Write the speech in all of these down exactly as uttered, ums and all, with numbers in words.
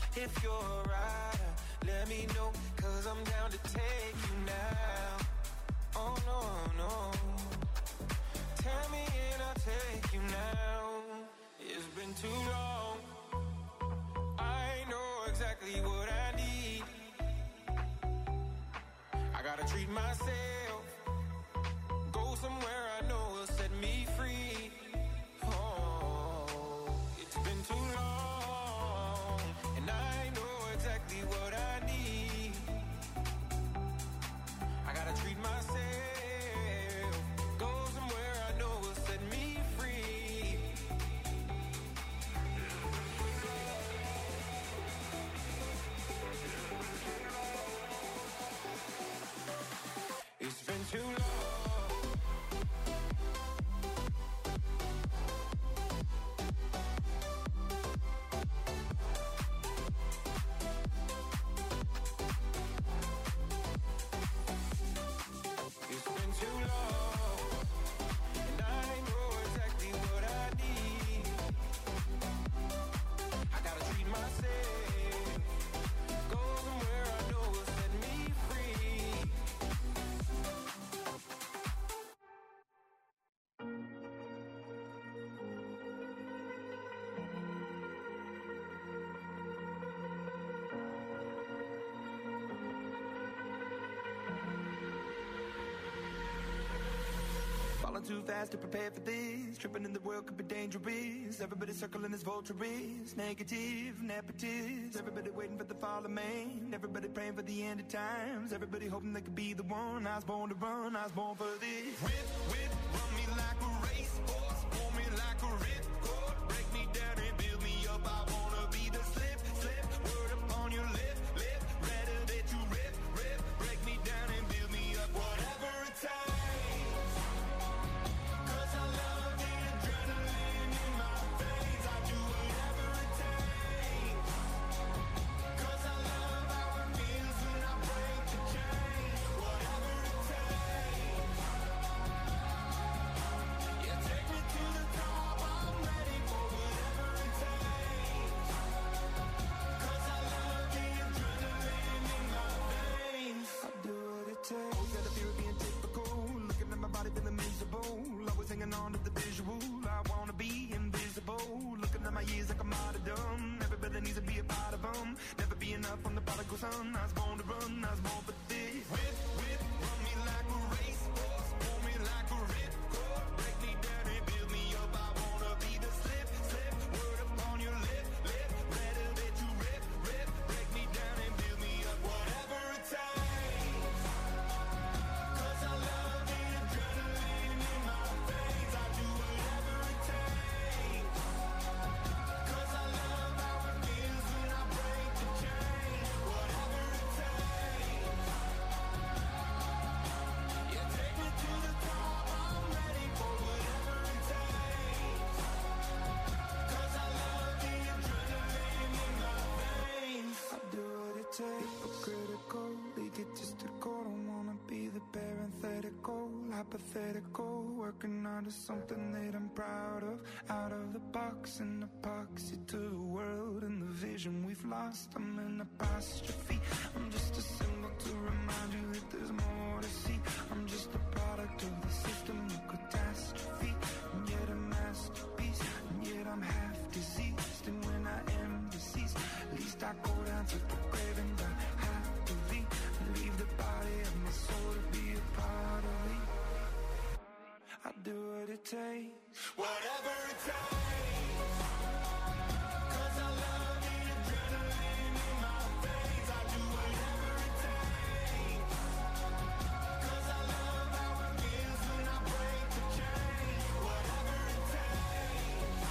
If you're a rider, let me know, cause I'm down to take you now. Oh no, no. Tell me and I'll take you now. It's been too long, I know exactly what I need. I gotta treat myself, go somewhere I know will set me free. Oh, it's been too long, and I know exactly what I need. I gotta treat myself, go somewhere I know will set me free. It's been too long. Too fast to prepare for this. Tripping in the world could be dangerous. Everybody circling as vultures. Negative, nepotist. Everybody waiting for the fall of man. Everybody praying for the end of times. Everybody hoping they could be the one. I was born to run, I was born for this. Whip, whip, run me like a racehorse. Pull me like a ripcord. Break me down and build me up. I wanna be the slip, slip. Word upon your lip, lip. Rather that you rip, rip. Break me down and build me up. Whatever it takes. Hanging on to the visual, I wanna be invisible. Looking at my years like I'm out of dumb. Everybody needs to be a part of them. Never be enough on the prodigal son. I was born to run, I was born for this. Whip, whip, run me like a racehorse. Pull me like a ripcord. Break me down and build me up. I wanna be the slip, slip. Word upon your lip, lip. Rather that you rip, rip. Break me down and build me up. Whatever it takes. Cause I love the adrenaline in my veins. I do whatever it takes. Cause I love how it feels when I break the chain. Whatever it takes. Yeah, take me to the top. I'm ready for whatever it takes. Cause I love the adrenaline in my veins. I do what it takes. Hypocritical, egotistical. Don't wanna be the parenthetical, hypothetical. Working out of something that I'm proud of. Out of the box, an epoxy to the world and the vision we've lost. I'm an apostrophe. I'm just a symbol to remind you that there's more to see. I'm just a product of the system of catastrophe. And yet a masterpiece. And yet I'm half diseased. And when I am deceased, at least I go down to the grave and die happily. Leave the body of my soul to be a part of me. I do what it takes. Whatever it takes. Cause I love the adrenaline in my veins. I do whatever it takes. Cause I love how it feels when I break the chain. Whatever it takes.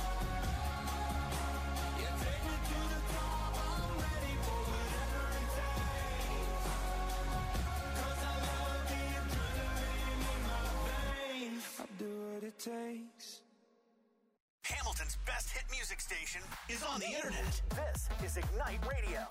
Yeah, take me to the top. I'm ready for whatever it takes. Cause I love the adrenaline in my veins. I do what it takes. Hamilton's best hit music station is on the internet. This is Ignite Radio.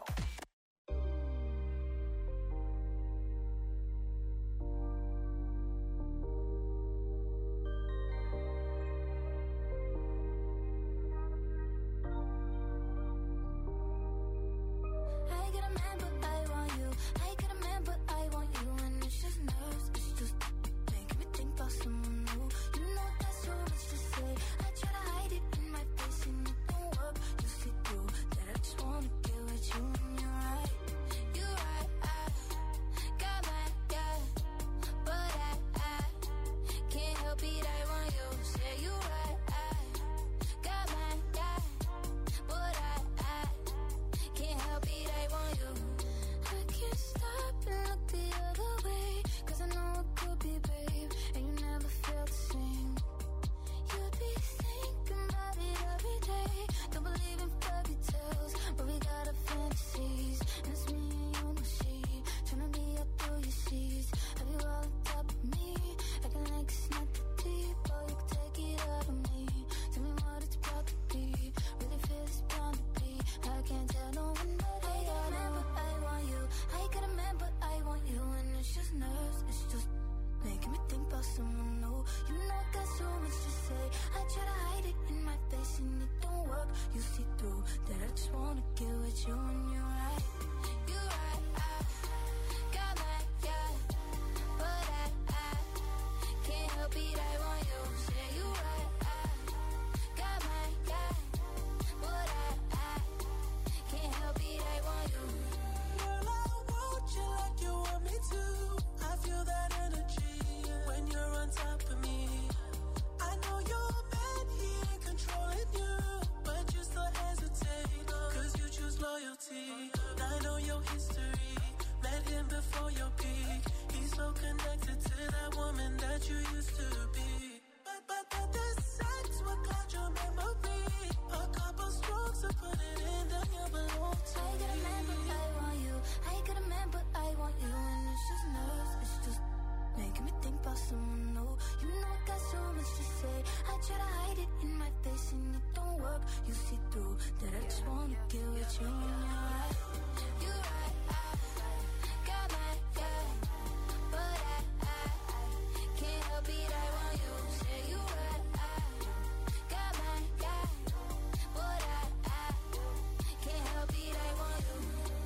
about someone new. You know I got so much to say. I try to hide it in my face and it don't work. You see through that I just wanna get with you and you're right. You right, I got my guy, but I, I, I can't help it, I want you. Say you right, I got my guy, but I, I can't help it, I want you.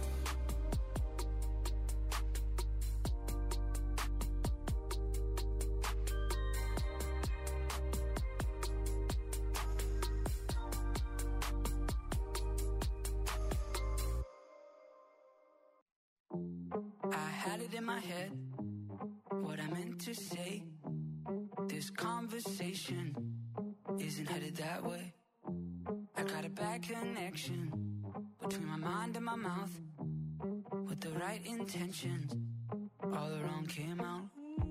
I had it in my head, what I meant to say. This conversation isn't headed that way. I got a bad connection between my mind and my mouth. With the right intentions, all the wrong came out.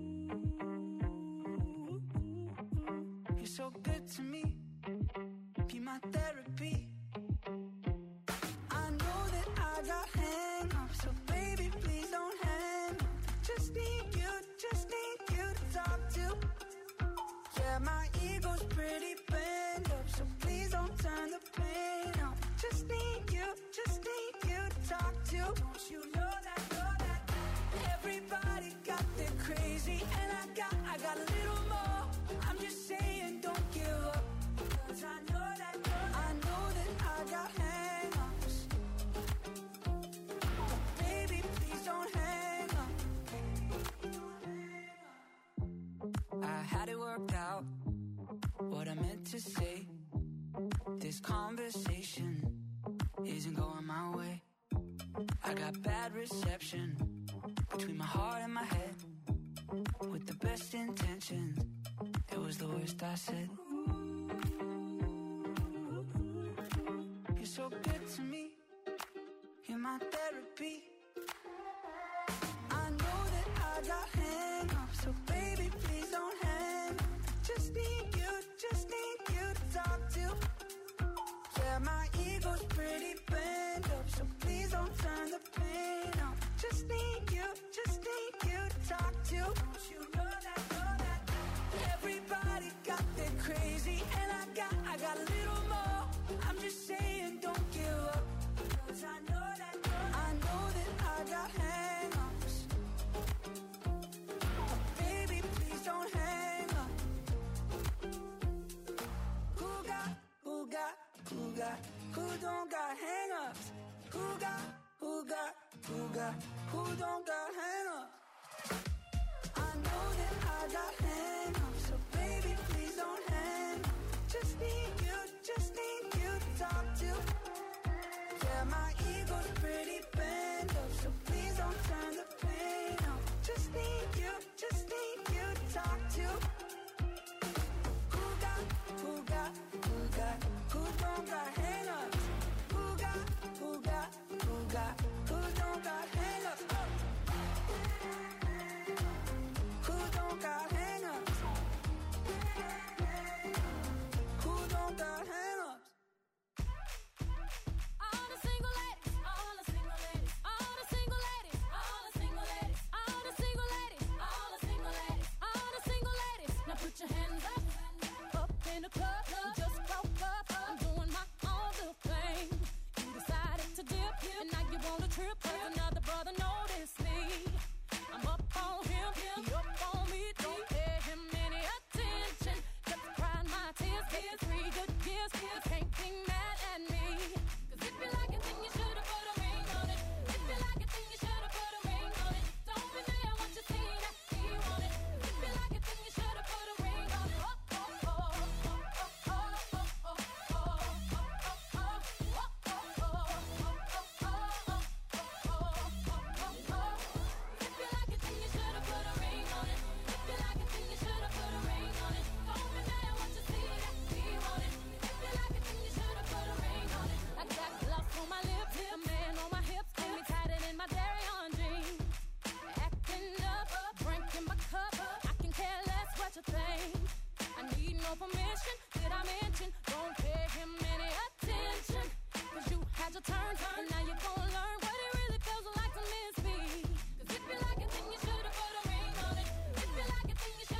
You're so good to me, be my therapy. I know that I got hang-ups, so baby, please don't hang up. Just need you, just need you to talk to. Yeah, my ego's pretty bent up, so please don't turn the pain up. Just need you, just need you to talk to. Don't you know that, know that everybody got their crazy, and I got, I got a little more. I'm just saying, don't give up, 'cause I know that, know that I know that I got hang-ups. Baby, please don't hang up. I had it worked out, what I meant to say. This conversation isn't going my way. I got bad reception between my heart and my head. With the best intentions, it was the worst I said. You're so good to me, you're my therapy. I know that I got hang-ups, so baby, please don't hang up. Just need you, just need you to talk to. Yeah, my ego's pretty bent up, so please don't turn the pain up. Just need you, just need you to talk to. Don't you know that, know that everybody got their crazy, and I got, I got a little more. I'm just saying, don't give up, 'cause I know that, I know that I got hang-ups. Baby, please don't hang up. Who got, who got, who got, who don't got hang-ups? Who got, who got, who got, who don't got hang-ups? I know that I got hang-ups, so baby, please don't hang up. Just need you, just need you to talk to. Yeah, my ego's pretty bent up, so please don't turn the pain up. Just need you, just need you to talk to. Who got, who got, who got, who don't got hang-ups? Who got, who got, who got, who don't got hang-ups? Oh. Who don't got hang-ups? Who don't got hang-ups? All the single ladies, all the single ladies, all the single ladies, all the single ladies, all the single ladies, all the single ladies, all the single ladies. Now put your hands up, up in the club. You just broke up. I'm doing my own little thing. You decided to dip, and now you want to trip. 'Cause another brother noticed me. I'm up on him, he up on me. Don't pay him any attention. Just crying my tears, getting three good years. You can't be mad at me. 'Cause if you like it, then you should've put a ring on it. If you like it, then you should've put a ring on it. Don't be mad what you see that he want it. If you like it, then you should've put a ring on it. Oh, oh, oh, oh, oh, oh, oh, oh, oh, oh, oh, oh, oh, If you like it, then you should've put a ring on it. If you like it, then you should've put a ring on it. Don't be mad what you see that he want it. If you like it, then you should've put a ring on it. I got gloss on my lips, a man on my hips, and me tighter than my dairy on jeans. Acting up, drinking my cup. I can care less what you think. I need no permission. Did I mention? Don't pay him any attention. 'Cause you had your turn, and now you're gonna learn what it really feels like to miss me. 'Cause if you like it, then you should've put a ring on it. If you like it, then you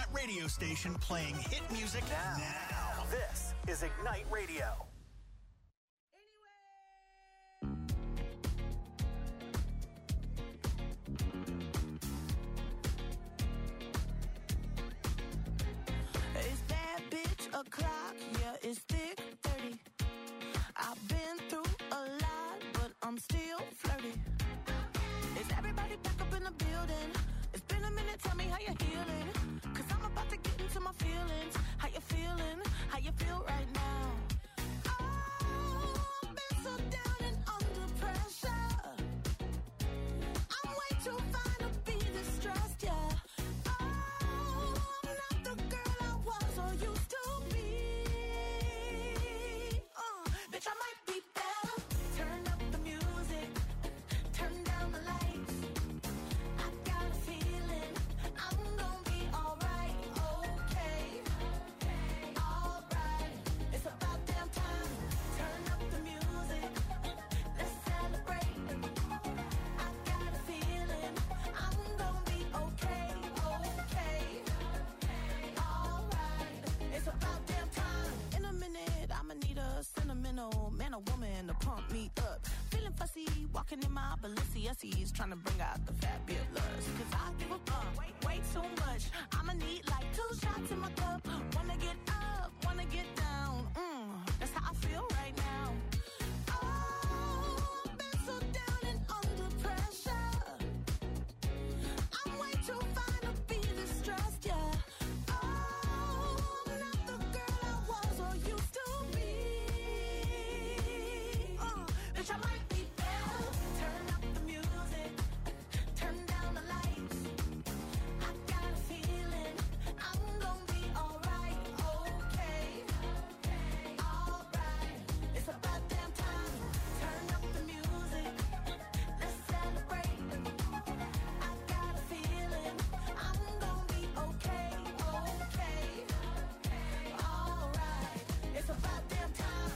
radio station playing hit music now. now. This is Ignite Radio. It's that bitch o'clock, yeah, it's thick thirty. I've been through a lot, but I'm still flirty. Is everybody back up in the building? It's been a minute, tell me how you're healing. Cause I'm about to get into my feelings. How you feeling? How you feel right now? Oh, I've been so down and under pressure. I'm way too fine to be this stressed, yeah. Oh, I'm not the girl I was or used to be. Uh, bitch, I might be better. Turn up the music, turn down the lights. I got a feeling I'm gonna be alright, okay, alright. It's about damn time. Turn up the music, let's celebrate. I got a feeling I'm gonna be okay, okay, alright. It's about damn time. In a minute, I'ma need a sentimental man or woman to pump me up. Feeling fussy, walking in my Balenciennes, trying to bring out the fabulous. Cause I give a fuck way, way too much. I'ma need like two shots in my cup. Wanna get up, wanna get down. Mm, that's how I feel right now. Oh, I've been so down and under pressure. I'm way too fine to be this stressed, yeah. Oh, I'm not the girl I was or used to be. Uh, bitch, I might be better. Turn up the music, turn down the lights. I got a feeling I'm gonna be alright, okay, alright. It's about damn time. Turn up the music, let's celebrate. I got a feeling I'm gonna be okay, okay, alright. It's about damn time.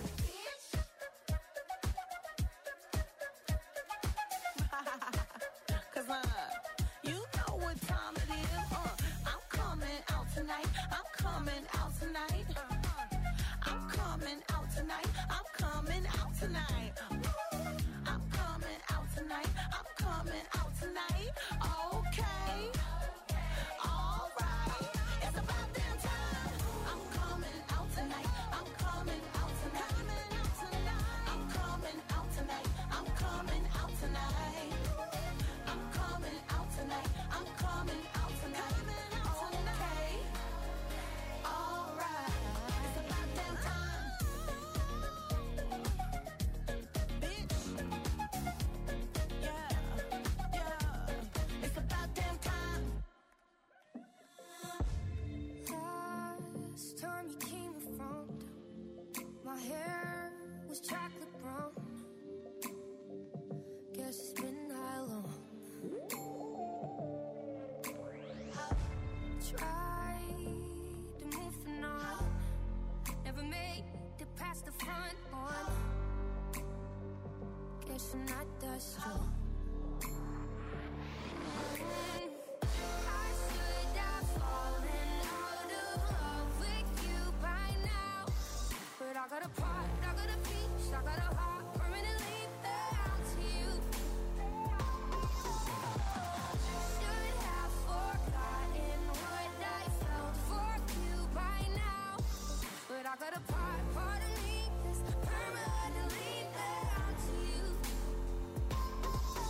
Cause uh, you know what time it is. Uh, I'm coming out tonight. I'm coming out tonight. Uh, I'm coming out tonight. I'm coming out tonight. I'm coming out tonight. I'm coming out tonight. Okay. Alright. It's about damn time. I'm coming out tonight. I'm coming out tonight. I'm coming out tonight. I'm coming out tonight. I'm coming out tonight. I'm coming out tonight. Okay. Alright. It's about damn time. Bitch. Yeah. Yeah. It's about damn time. Last time you came around, my hair was chocolate brown. Guess it's been that long. Tried to move on, never made it past the front one. Guess I'm not that strong. Mm, I should have fallen out of love with you by now. But I got a part, I got a piece, I got a heart permanently bound to you. Should have forgotten what I felt for you by now. But I got a part, part of me that's permanently bound to you.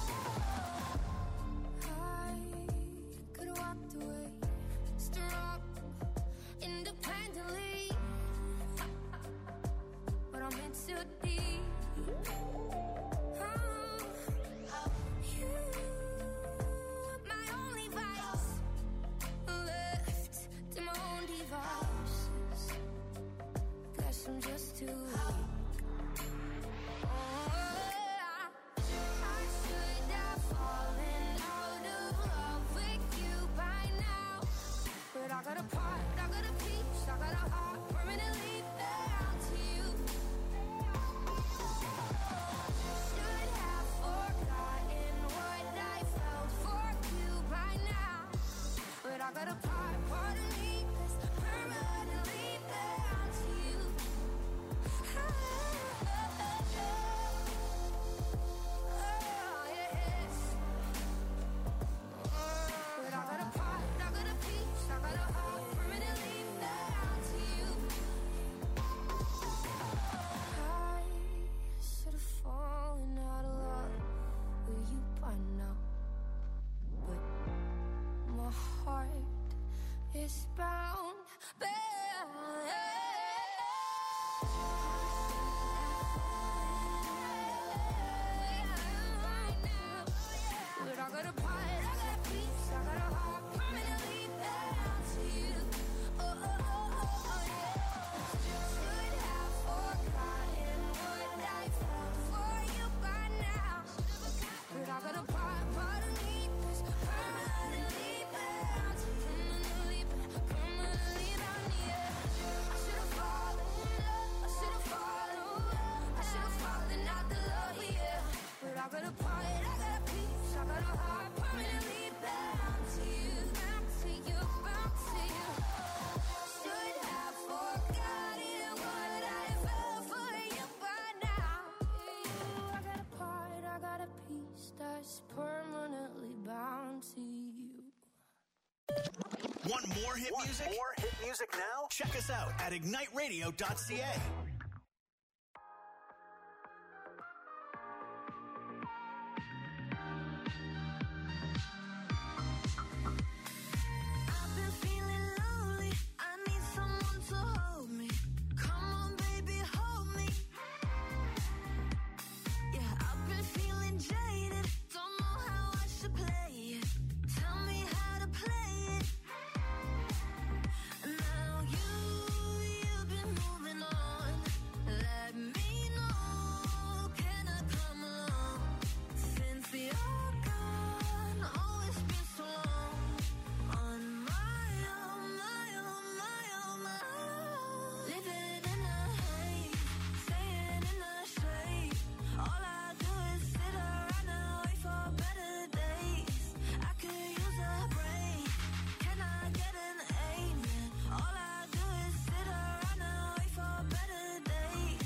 Want more hit Want music? more hit music now? Check us out at ignite radio dot c a. I've been feeling lonely. I need someone to hold me. Come on, baby, hold me. Yeah, I've been feeling jaded. Don't know how I should play it. Tell me how to play it. Now you, you've been moving on. Let me know, can I come along? Since you're gone, oh, it's been so long. On my own, my own, my own, my own. Living in a haze, staying in the shade. All I do is sit around and wait for better days. I could use a break. Can I get an amen? All I do is sit around and wait for better days.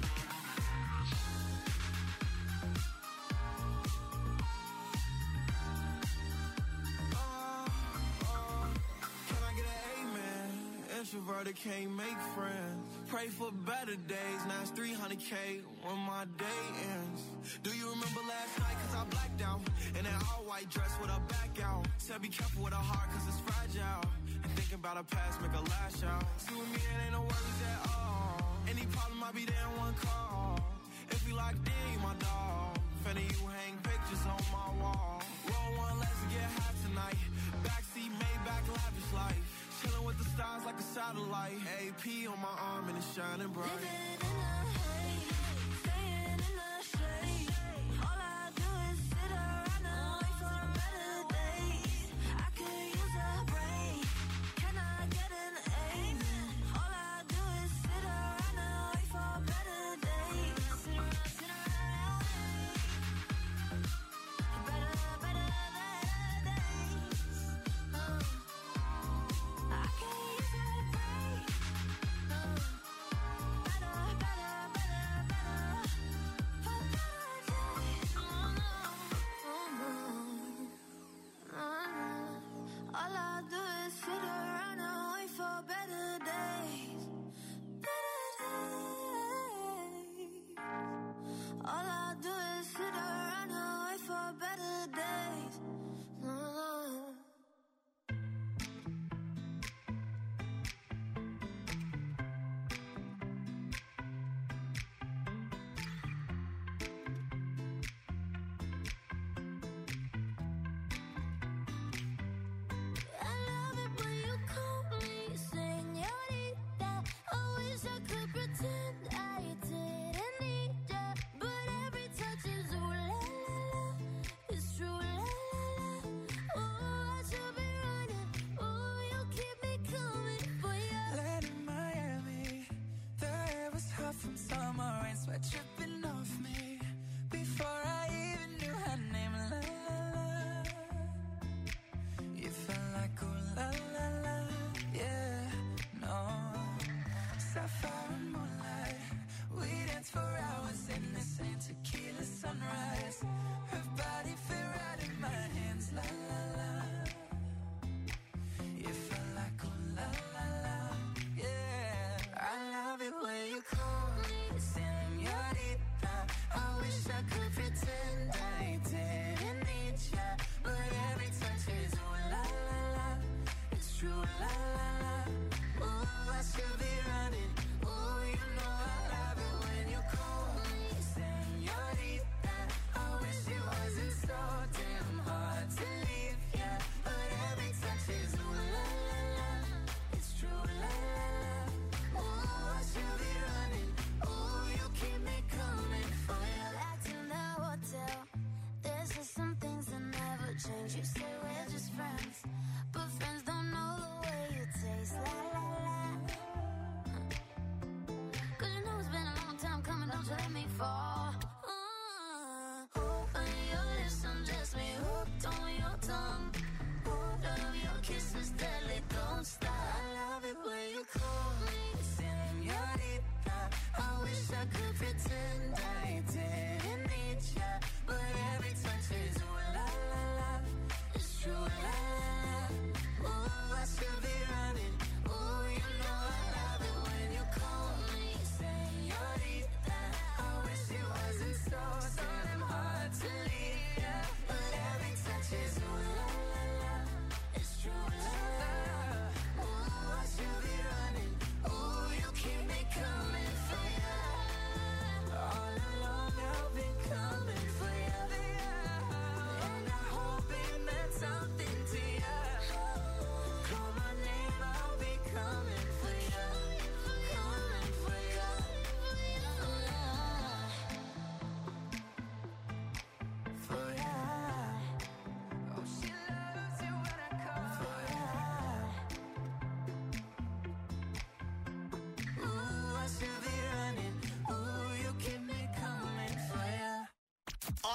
Oh, oh, can I get an amen? Introverted can't make friends. Pray for better days. Now it's three hundred K when my day ends. Do you remember last night? Cause I blacked out. In an all white dress with her back out. Said be careful with her heart cause it's fragile. And thinking about her past make her lash out. See with me it ain't no worries at all. Any problem I'll be there in one call. If we locked in, you my dog. Finna you hang pictures on my wall. Roll one, let's get high tonight. Backseat, Maybach, lavish life. Chilling with the stars like a satellite. A P on my arm and it's shining bright. Living in a haze, staying in the shade. All I do is sit around and wait for better days. I could use a break. Can I get an amen? All I do is sit around and wait for better days. Sit around, sit around and wait. Better, better, better days. Uh, I could use a break. Uh, better, better,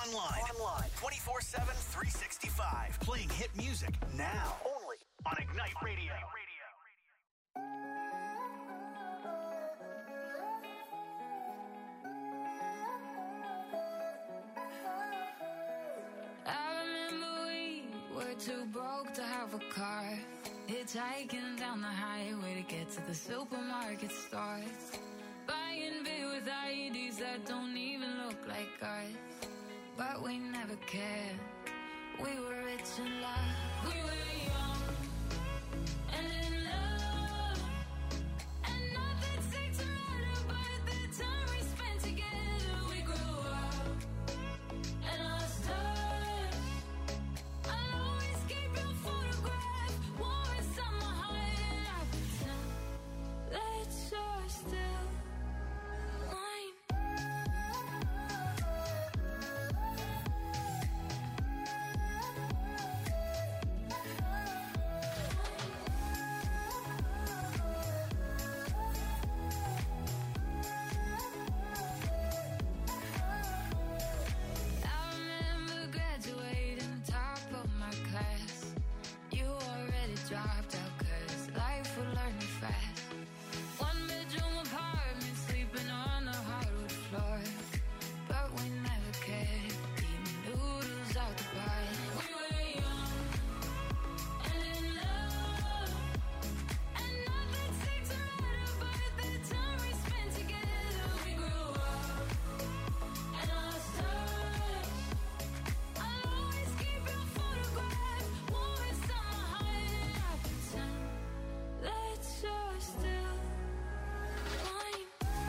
Online. Online. twenty-four seven, three sixty-five. Playing hit music now. Only on Ignite Radio. I remember we were too broke to have a car. Hitchhiking down the highway to get to the supermarket store. Buying beer with I Ds that don't even look like ours. But we never cared. We were rich in love. We were young and in love. And nothing seemed to matter but the time we spent together. We grew up and lost touch. I'll always keep your photograph warm inside my heart. And I pretend that you're still mine. I remember graduating top of my class. You already dropped out 'cause life would learn you fast. One bedroom apartment, sleeping on the hardwood floor. But we never cared, eating noodles out the pot. We were young and in love. And nothing seemed to matter but the time we spent together. We grew up and lost touch. I'll always keep your photograph warm inside my heart. And I pretend that you're still mine.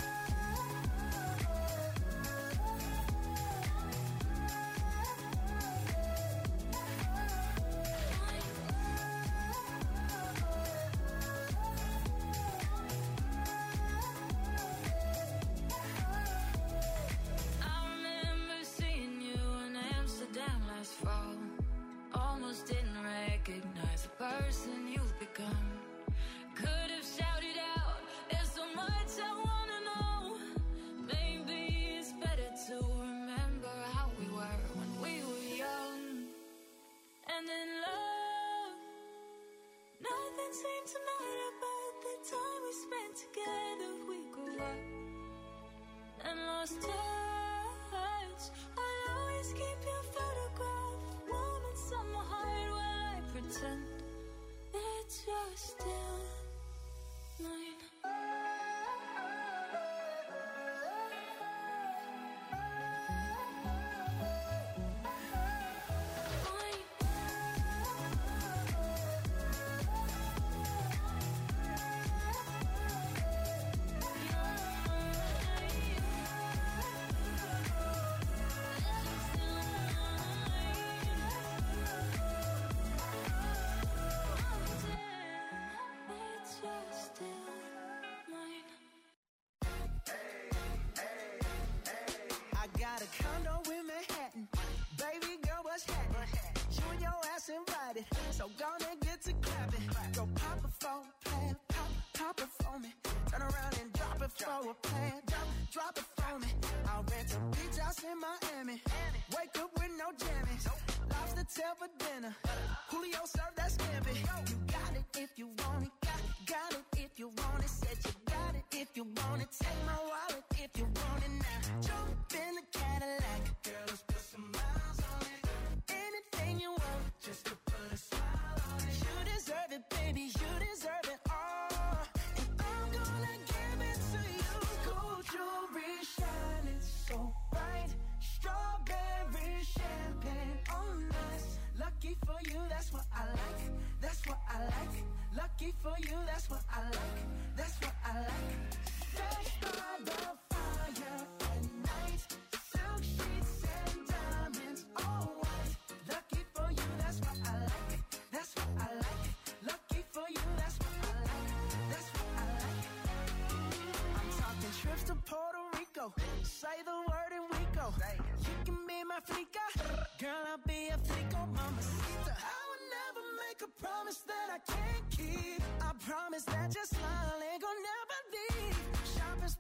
I remember seeing you in Amsterdam last fall. Almost didn't recognize the person you've become. Could have shouted out, there's so much I wanna know. Maybe it's better to remember how we were when we were young and in love. Nothing seemed to matter but the time we spent together. We grew up and lost touch. I'll always keep your photograph warm inside my heart while I pretend that you're still mine. I got a condo in Manhattan. Baby girl, what's happening? You and your ass invited, so gonna get to clapping. Go pop it for a plan, pop, pop it for me. Turn around and drop it for a plan, drop, drop it for me. I'll rent a beach house in Miami. Wake up with no jammies. Lobster tail for dinner. Julio served that scampi. You got it if you want it, got, got it if you want it. Said you got it if you want it. Take my wallet if you want it now. Jump in the Cadillac. Girl, let's put some miles on it. Anything you want, just to put a smile on it. You deserve it, baby, you deserve it all. And I'm gonna give it to you. Gold jewelry shining so bright. Strawberry champagne on us. Lucky for you, that's what I like. That's what I like. Lucky for you, that's what I like. That's what I like. Sex by the fire at night. Silk sheets and diamonds, all white. Lucky for you, that's what I like. That's what I like. Lucky for you, that's what I like. That's what I like. I'm talking trips to Puerto Rico. Say the word and we go. You can be my flica. Girl, I'll be a flico, mamacita. I would never make a promise that I can't keep. I promise that your smile ain't gonna never leave. Shopping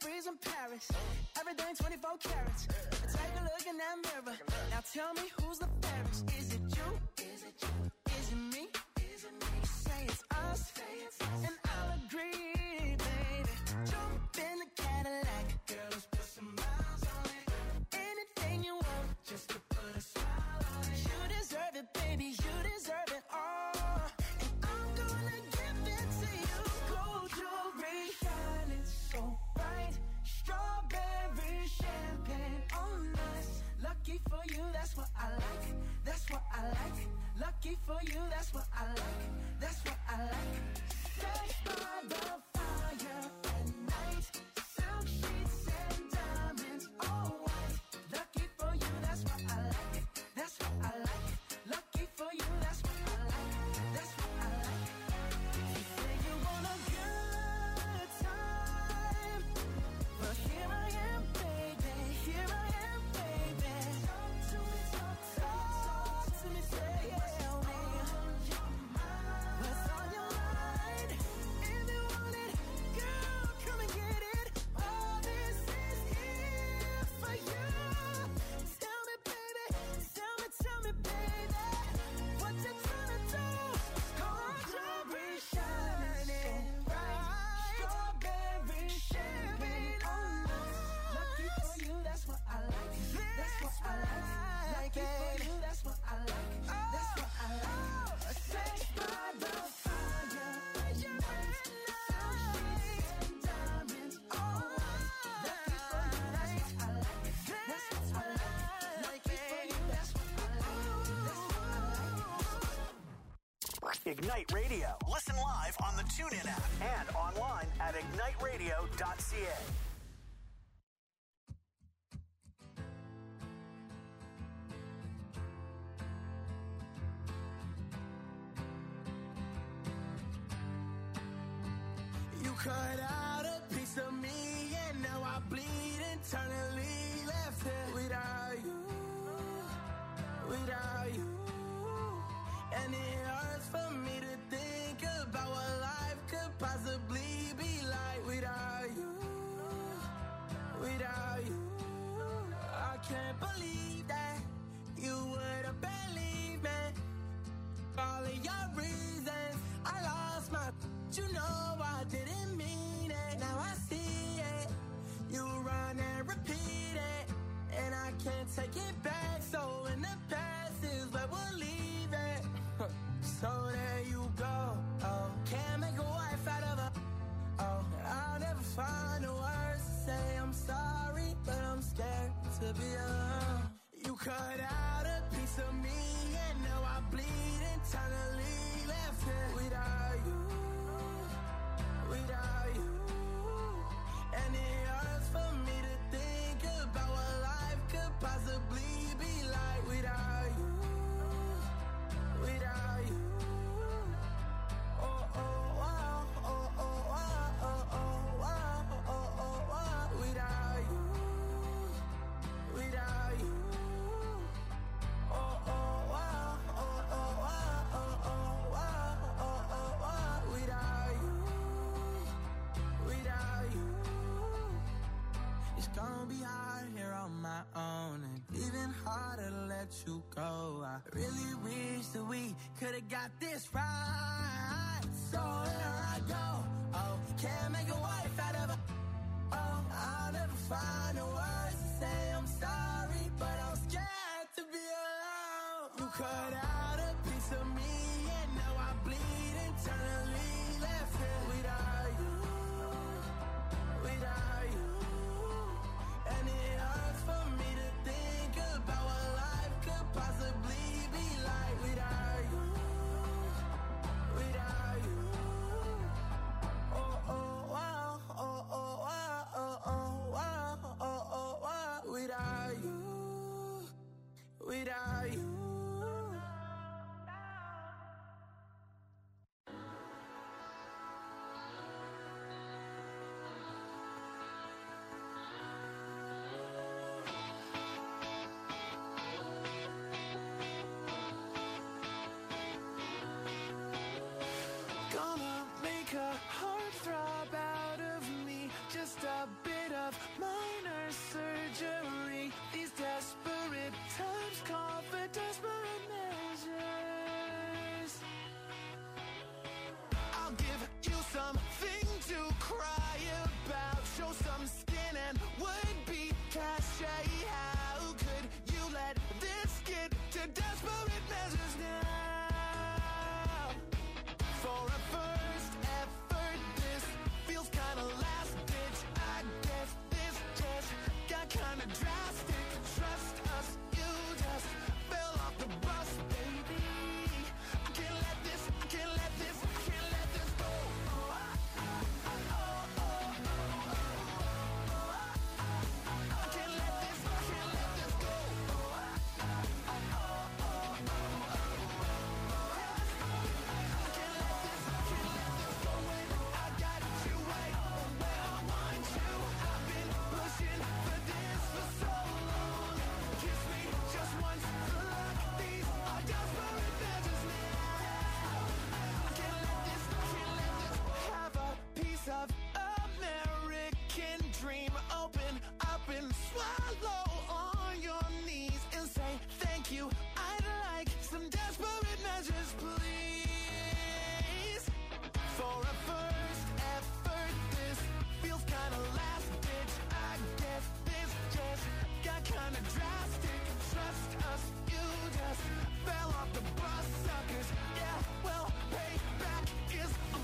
freeze in Paris. Everything twenty-four carats. Take a look in that mirror. Now tell me who's the fairest. Is it you? Is it you? Is it me? Is it me? Say it's us. Say it's us. And I'll agree, baby. Jump in the Cadillac. Girl, let's put some miles on it. Anything you want, just to put a smile on it. You deserve it, baby. You deserve it all. And I'm gonna give it to you. Gold jewelry shining so bright. Strawberry champagne on us. Lucky for you, that's what I like. That's what I like. Lucky for you, that's what I like. That's what I like. Sex by the fire at night. Silk sheets and diamonds, all white. Lucky for you, that's what I like. That's what I like. Lucky for you, that's what I like. That's what I like. You say you want a good time, but here I am, baby. Here I am, baby. Talk to me, talk, talk to me, say tell me what's on your mind. If you want it, girl, come and get it. All this is here for you. Tell me, baby, tell me, tell me, baby, what you tryna do? Gold jewelry shining bright. Strawberry champagne on us. Lucky for you, that's what I like. That's what I like. Lucky for you, that's what I like. That's what I like. Sex by the fire at night. Silk sheets and diamonds, all white. Lucky for you, that's what I like. That's what I like. Lucky for you, that's what I like. That's what I like. Ignite Radio. Listen live on the TuneIn app and online at ignite radio dot c a. You cut out a piece of me, and now I bleed internally. Left here without you, without you. And it hurts for me to think about what life could possibly be like without you, without you. I can't believe that you would have believed me. All of your reasons, I lost my. You know I didn't mean it. Now I see it. You run and repeat it, and I can't take it back. So in the past is where we'll leave it. So there you go. Oh, can't make a wife out of her. Oh, I'll never find the words to say I'm sorry, but I'm scared to be alone. You cut out a piece of me, and now I bleed internally. Left here without you, without you. And it hurts for me to think about what life could possibly be like without you, without you. Oh, oh, wow, oh, oh, wow, oh, oh, wow, oh, oh, wow, without you, without you. Oh, oh, wow, oh, oh, wow, oh, oh, wow, oh, oh, wow, without you, without you. It's gonna be hard here on my own, and even harder to let you go. I really wish that we could've got this right. So here I go. Oh, can't make a wife out of her. Oh, I'll never find the words to say I'm sorry, but I'm scared to be alone. You cut out a piece of me, and now I bleed internally. Left here without you, without you. And it hurts for me to think about what life could possibly be like without you, without you. Oh, oh, wow, oh, oh, wow, oh, oh, wow, oh, oh, wow, without you, without you. We're desperate measures now. For a first effort, this feels kinda last ditch. I guess this just got kinda drastic. Trust us, you just fell off the bus, baby. I can't let this, I can't let this, I can't let this go. I can't let this, I can't let this go. Of American dream, open up and swallow on your knees and say thank you. I'd like some desperate measures, please. For a first effort, this feels kinda last ditch. I guess this just got kinda drastic. Trust us, you just fell off the bus, suckers. Yeah, well, payback is a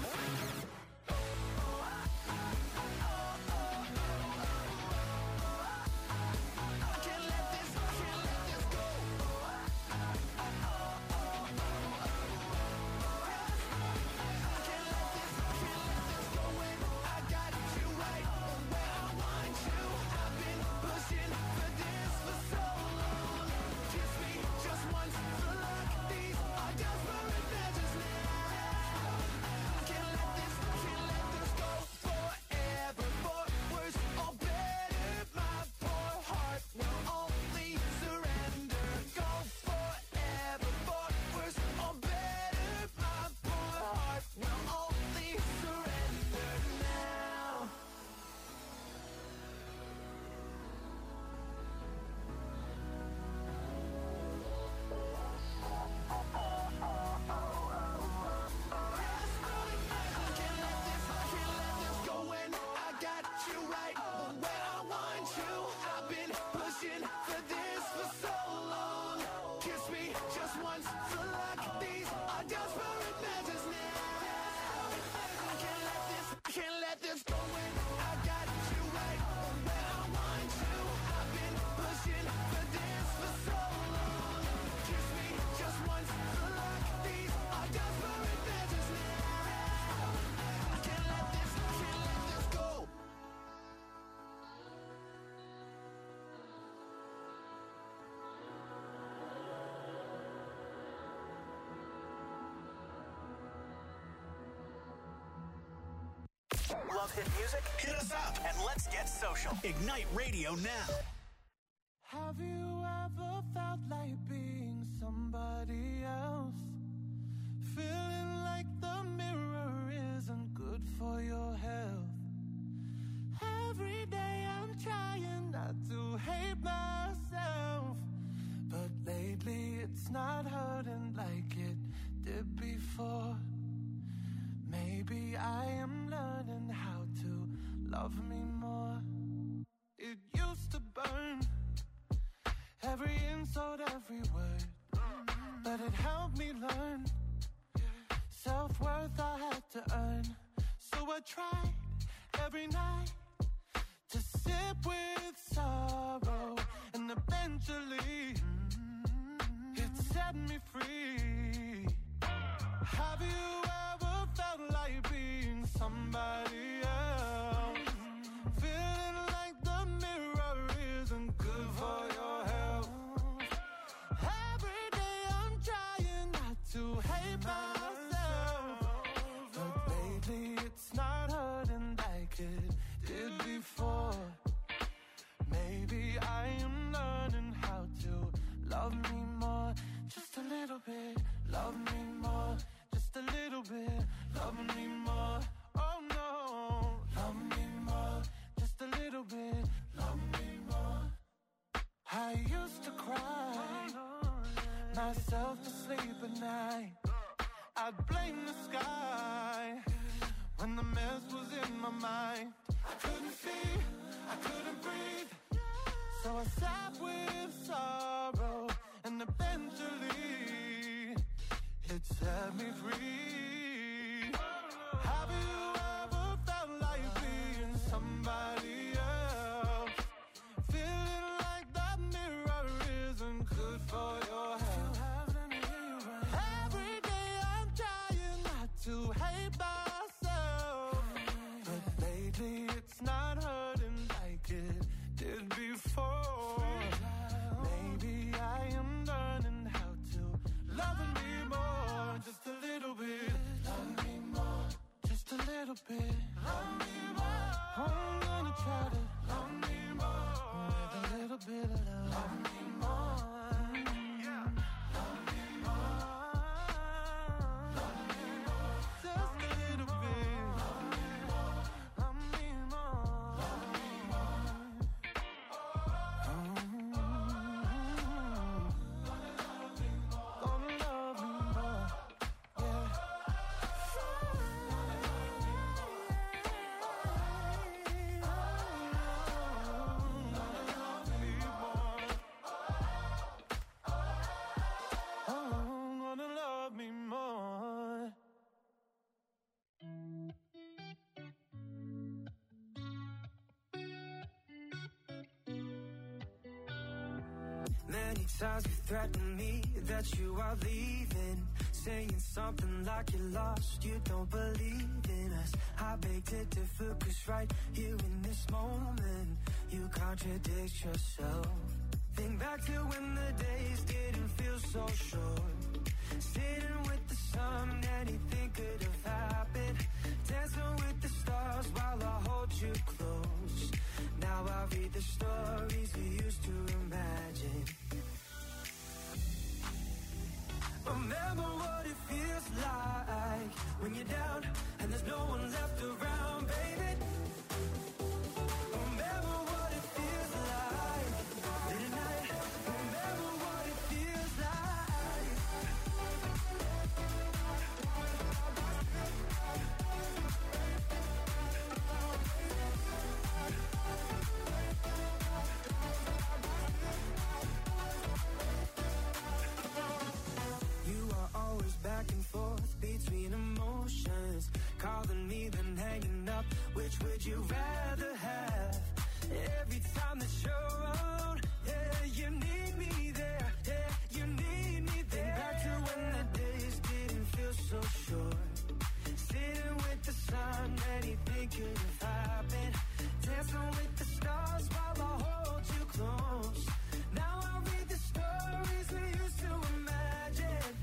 Love hit music? Hit us up and let's get social. Ignite Radio now. Have you ever felt like being somebody else? Feeling like the mirror isn't good for your health. Every day I'm trying not to hate myself, but lately it's not hurting like it did before. Maybe I am learning how to love me more. It used to burn, every insult, every word, but it helped me learn. Self-worth I had to earn, so I tried every night to sit with sorrow, and eventually it set me free. Have you ever felt like being somebody else? Feeling like the mirror isn't good for your health. Every day I'm trying not to hate myself, but lately it's not hurting like it did before. Maybe I am learning how to love me more. Just a little bit, love me more. Just a little bit, love me more. Oh no, love me more. Just a little bit, love me more. I used to cry myself to sleep at night. I'd blame the sky when the mess was in my mind. I couldn't see, I couldn't breathe, so I sat with sorrow, and and eventually it set me free. Have you ever felt like being somebody else? Feeling like that mirror isn't good for your health. Every day I'm trying not to hate myself, but lately it's not hurting like it did before. Maybe I am learning how to love me more, just a little bit. Love me more, just a little bit. Love me more. I'm gonna try to love me more with a little bit of love. Love me more, yeah. Love me more, love me more, just a little bit. Love me more, love me more, love me more. Gonna love me more, yeah. Oh, gonna love me more. Many times you threatened me that you are leaving, saying something like you're lost, you don't believe in us. I beg to differ, cause right here in this moment you contradict yourself. Think back to when the days didn't feel so short, sitting with the sun, anything could have happened, dancing with the stars while I hold you close. Now I read the stories we used to imagine. Remember what it feels like when you're down and there's no one left around, baby. Remember what it feels like late at night. Remember what it feels like. You are always back and forth between emotions, calling me then hanging up. Which would you rather have? Every time that you're around, yeah, you need me there, yeah, you need me there. Think back to when the days didn't feel so short, sitting with the sun, anything could have happened, dancing with the stars while I hold you close. Now I read the stories we used to imagine.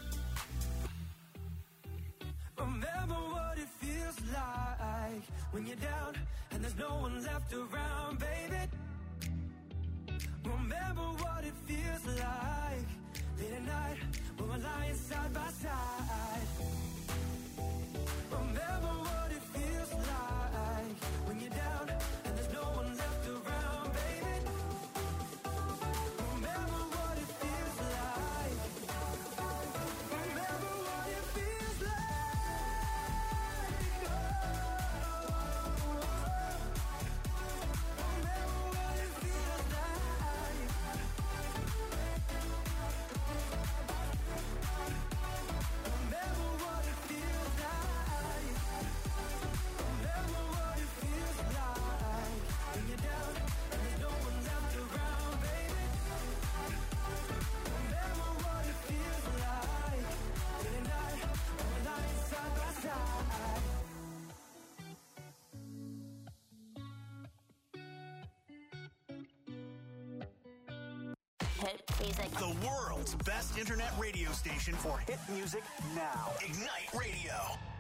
Remember what it feels like when you're down and there's no one left around, baby. Remember what it feels like late at night when we're lying side by side. Remember what it feels like when you're down and there's no one left around, baby. Remember what it feels like. Remember what it feels like. Remember what it feels like. Remember what it feels like. Remember what it feels like when you're down and there's no one left around, baby. Remember what it feels like late at night when we're lying side by side. Hit music. The world's best internet radio station for hit music now. Ignite Radio.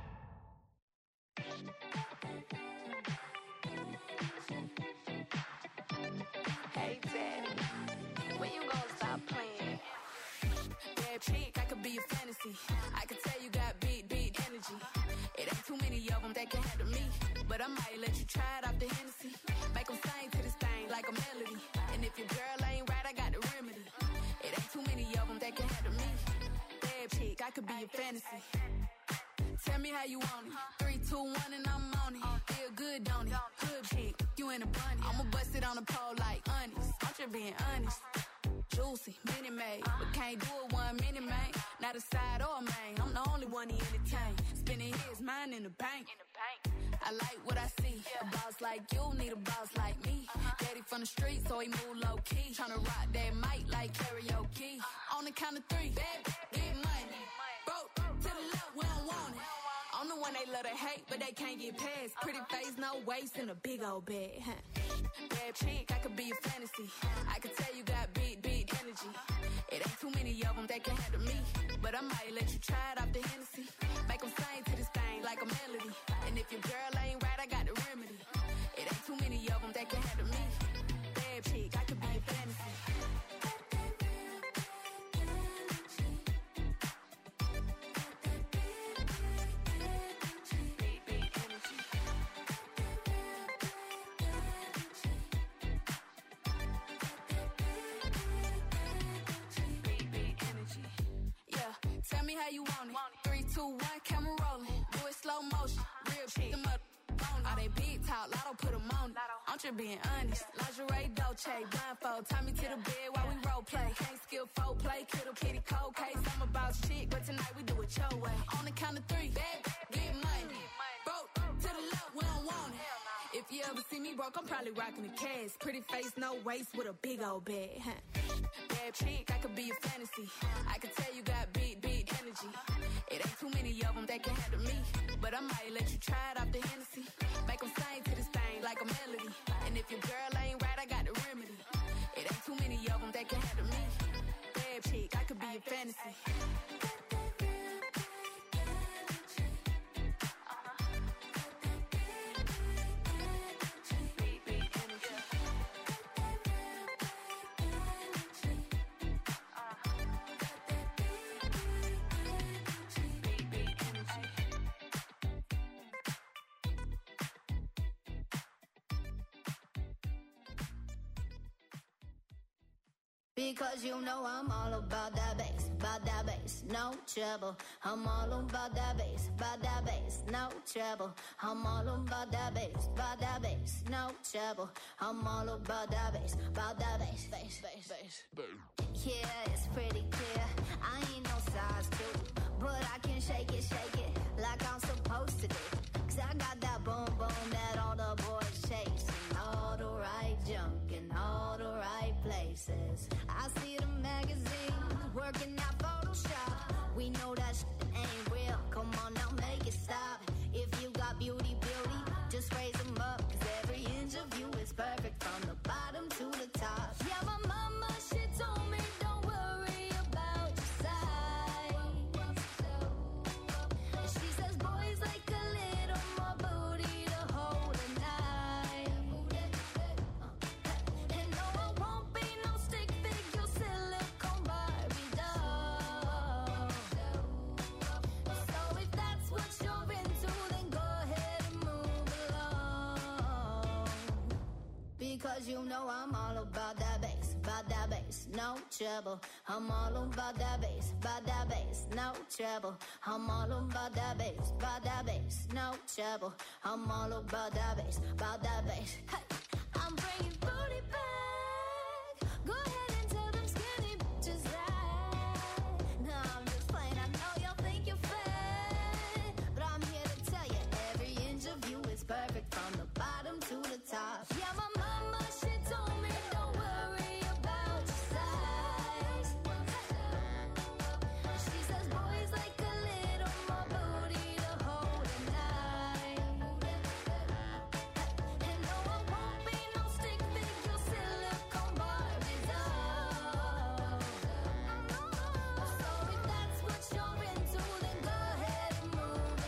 Hey, Daddy, when you gonna stop playing? Bad chick, I could be a fantasy. I could tell you got big, big energy. It ain't too many of them that can handle me. But I might let you try it off the Hennessy. Make them sing to this thing like a melody. And if your girl ain't right, I got the remedy. It ain't too many of them that can handle me. Bad chick, I could be a fantasy. Tell me how you want it. Three, two, one, and I'm on it. Feel good, don't it? Hood chick, you in a bunny. I'ma bust it on the pole like honest. I'm just being honest. juicy, mini made. But can't do it one minute, man. Not a side or a main. I'm the only one he entertain. Spending his mind in the bank. I like what I see. A boss like you need a boss like me. Daddy from the street, so he move low key. Tryna rock that mic like karaoke. On the count of three, bad, get money. Broke to the left, we don't want it. I'm the one they love to hate, but they can't get past. Pretty face, no waist, and a big old bag. Bad chick, I could be a fantasy. I could tell you got big, big energy. It ain't too many of them that can handle me. But I might let you try it off the Hennessy. Make them sing to this thing like a melody. And if your girl ain't right, I got the remedy. It ain't too many of them that can handle me. Bad chick, I could be a fantasy. Tell me how you want it. Three, two, one, camera rolling. Do it slow motion. Real shit. Them up on all they big talk. Lotto put them on it. I'm just being honest. Lingerie, Dolce, blindfold. Tie me to the bed while we role play. Can't skill folk play. Kiddo, kitty, cold case. I'm about shit, but tonight we do it your way. On the count of three, bad, get money. Broke to the left, we don't want it. If you ever see me broke, I'm probably rocking the cash. Pretty face, no waist, with a big old bag. Bad chick, I could be a fantasy. I could tell you got big, big energy. It ain't too many of them that can handle me. But I might let you try it off the Hennessy. Make them sing to this thing like a melody. And if your girl ain't right, I got the remedy. It ain't too many of them that can handle me. Bad chick, I could be a fantasy. Because you know I'm all about that bass, about that bass, no trouble. I'm all about that bass, about that bass, no trouble. I'm all about that bass, about that bass, no trouble. I'm all about that bass, about that bass, bass, bass, bass. Yeah, it's pretty clear. I ain't no size two, but I can shake it, shake it like I'm supposed to do. Cause I got that boom boom that all the boys chase. All the right junk in all the right places. I see the magazines working out Photoshop. We know that shit ain't real. Come on now, make it stop. If you got beauty, beauty, just raise them up. Cause every inch of you is perfect from the bottom to the top. Yeah, my mama, she told me don't worry about your size. She says boys like a little more booty to hold a knife. And no, I won't be no stick figure silicone Barbie doll. So if that's what you're into, then go ahead and move along. Because you know I'm all about that bass, about that bass, no trouble. I'm all about that bass, about that bass, no trouble. I'm all about that bass, about that bass, no trouble. I'm all about that bass, about that bass. Hey, I'm bringing booty back. Go ahead and tell them skinny bitches that. No, I'm just playing. I know y'all think you're fat, but I'm here to tell you every inch of you is perfect from the bottom to the top. Yeah, my mama, she told me don't worry about your size. She says boys like a little more booty to hold a knife. And no, I won't be no stick figure silicone Barbie doll. So if that's what you're into, then go ahead and move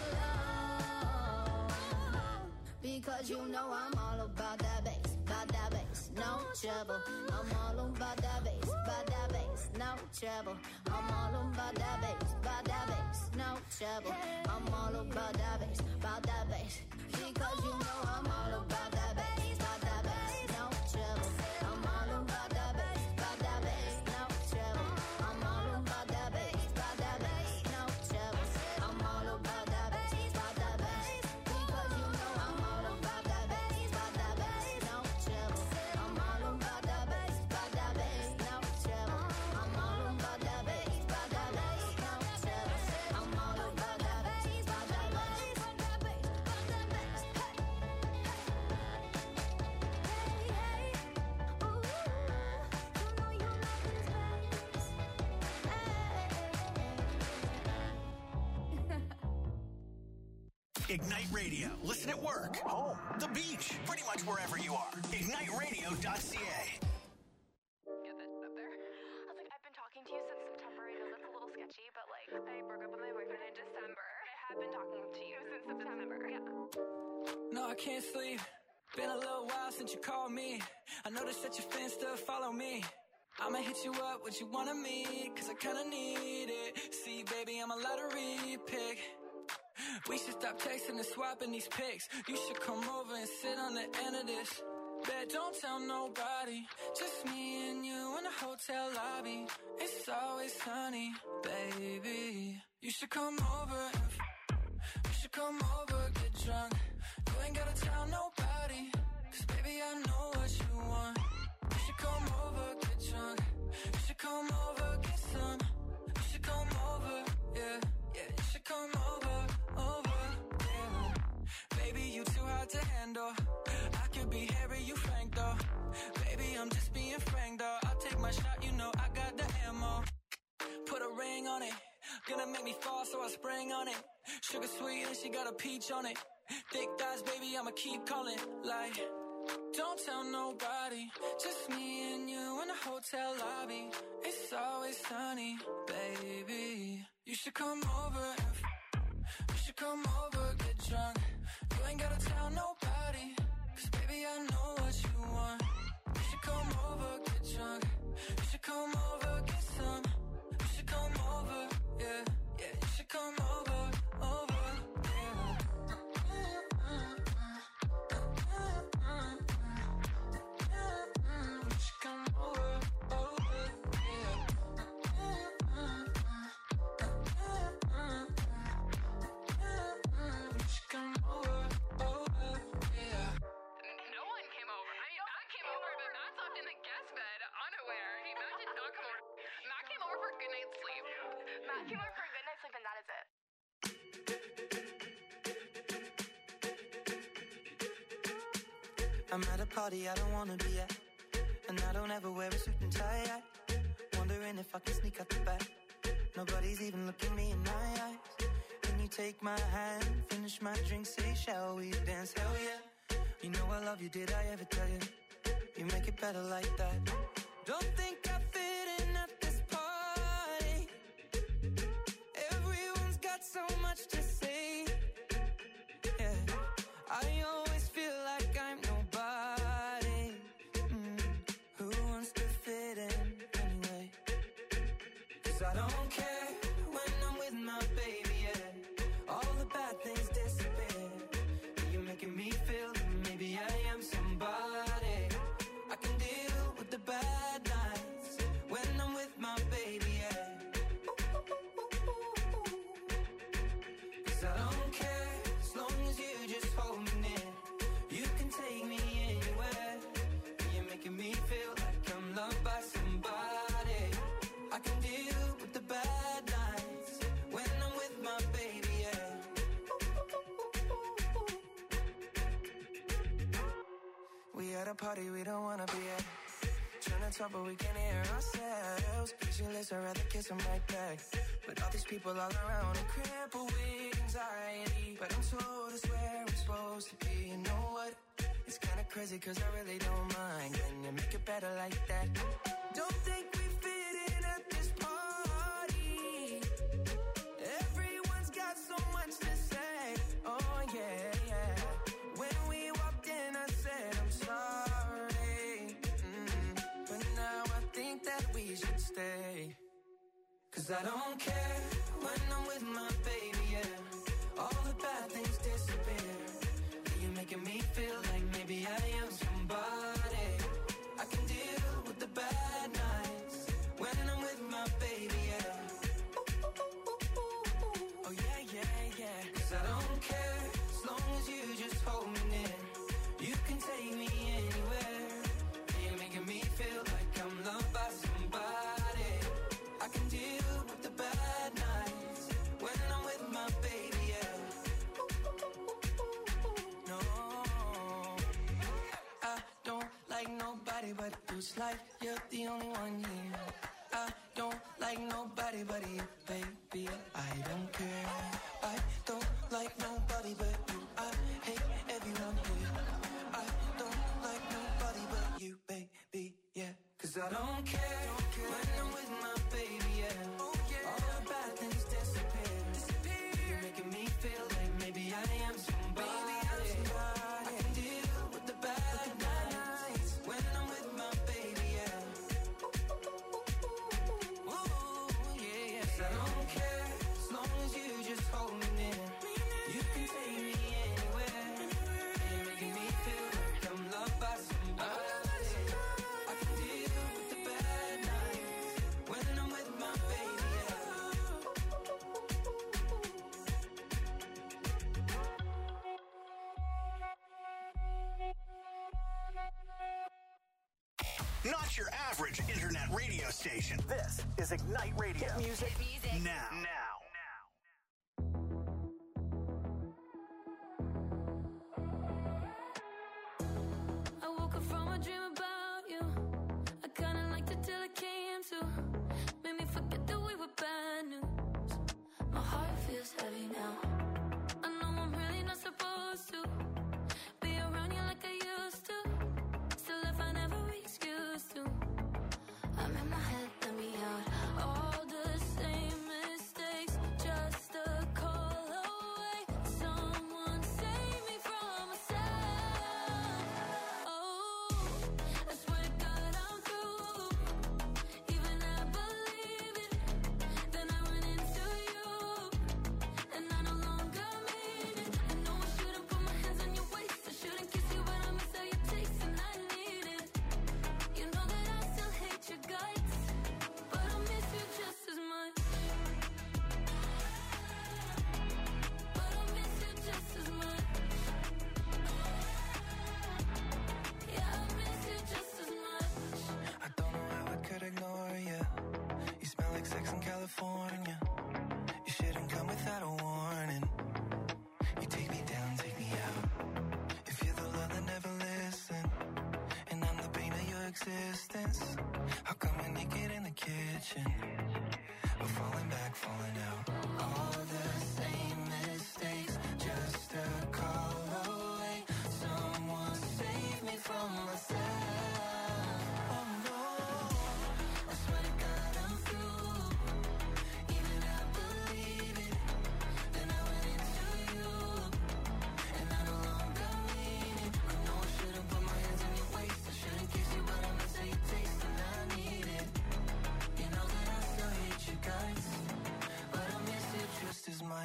along. Because you know I'm all about that bass, about that bass, no trouble. I'm all about that bass, about that bass, no trouble. I'm all about that bass, about that bass, no trouble. I'm all about that bass, about that bass. Because you know I'm all about that bass, about that bass, no trouble. I'm all about that bass, about that bass, no trouble. I'm all about that bass, about that bass, no trouble. I'm all about that bass, about that bass. Because you know I'm all about that bass, about that bass, no trouble. I'm all about that bass, about that bass, no trouble. Ignite Radio. Listen at work, home, the beach, pretty much wherever you are. ignite radio dot c a. Get that up there. I was like, I've been talking to you since September. I know that's a little sketchy, but like, I broke up with my boyfriend in December. I have been talking to you since September. Yeah. No, I can't sleep. Been a little while since you called me. I noticed that your fans still follow me. I'ma hit you up, what you wanna meet, cause I kinda need it. See, baby, I'm a lottery pick. We should stop texting and swapping these pics. You should come over and sit on the end of this. Bet don't tell nobody, just me and you in the hotel lobby. It's always sunny, baby. You should come over and f- you should come over, get drunk. You ain't gotta tell nobody, cause baby I know what you want. You should come over, get drunk. You should come over, get some. You should come over, yeah, yeah. You should come over, over, yeah. Baby, you too hard to handle. I could be Harry, you Frank though. Baby, I'm just being frank though. I'll take my shot, you know I got the ammo. Put a ring on it, gonna make me fall, so I spring on it. Sugar sweet and she got a peach on it. Thick thighs, baby, I'ma keep calling. Like, don't tell nobody, just me and you in the hotel lobby. It's always sunny, baby. You should come over and f- you should come over, get drunk. You ain't gotta tell nobody, cause baby I know what you want. You should come over, get drunk. You should come over, get some. You should come over, yeah, yeah. You should come over, over, yeah. You should come over, over, yeah. You should come over, over, yeah. No one came over. I mean, Matt came over, but Matt slept in the guest bed, unaware. He, Matt did not come over. Matt came over for a good night's sleep. Matt came over for a good night's sleep, and that is it. I'm at a party I don't wanna be at, and I don't ever wear a suit and tie. I wondering if I can sneak out the back. Nobody's even looking me in my eyes. Can you take my hand, finish my drink, say shall we dance? Hell yeah. You know I love you, did I ever tell you? You make it better like that. Don't think I fit in at this party. Everyone's got so much to say. Yeah, I always feel like I'm nobody. Mm, who wants to fit in anyway? Cause I don't care when I'm with my baby, yeah. All the bad things disappear. You're making me feel that maybe I am somebody. I can deal with the bad nights when I'm with my baby, yeah. Cause I don't care as long as you just hold me near. You can take me anywhere. You're making me feel like I'm loved by somebody. I can deal with the bad nights when I'm with my baby, yeah. We at a party we don't wanna be at. Trying to talk but we can't hear ourselves. Pictureless, I'd rather kiss them right back. But all these people all around are crippled with anxiety. But I'm told it's where I'm supposed to be. You know what? It's kinda crazy cause I really don't mind. Can you make it better like that? Don't think we fit in at this party. Everyone's got so much to say. Oh yeah, yeah. When we walked in I said I'm sorry. Mm, but now I think that we should stay. Cause I don't care when I'm with my baby, yeah. All the bad things disappear. You're making me feel like maybe I am somebody. I can deal with the bad nights when I'm with my baby, yeah. Oh yeah, yeah, yeah. Cause I don't care as long as you just hold me near. You can take me anywhere. You're making me feel like I'm loved by somebody. I can deal with the bad nights when I'm with my baby, yeah. No, I don't like nobody but you. It's like you're the only one here. I don't like nobody but you, baby. I don't care. I don't like nobody but I don't care when I'm with my baby, yeah. All the bad things disappear. You're making me feel like maybe I am somebody. I can deal with the bad nights when I'm with my baby, yeah. Ooh, yeah, yes, I don't care as long as you just hold me near. You can take me anywhere. You're making me feel like I'm loved by somebody. I can deal with the bad nights when I'm with my baby, yeah. Not your average internet radio station. This is Ignite Radio. Hit music, now. Now. I woke up from a dream about you. I kinda liked it till it came to. Made me forget that we were bad news.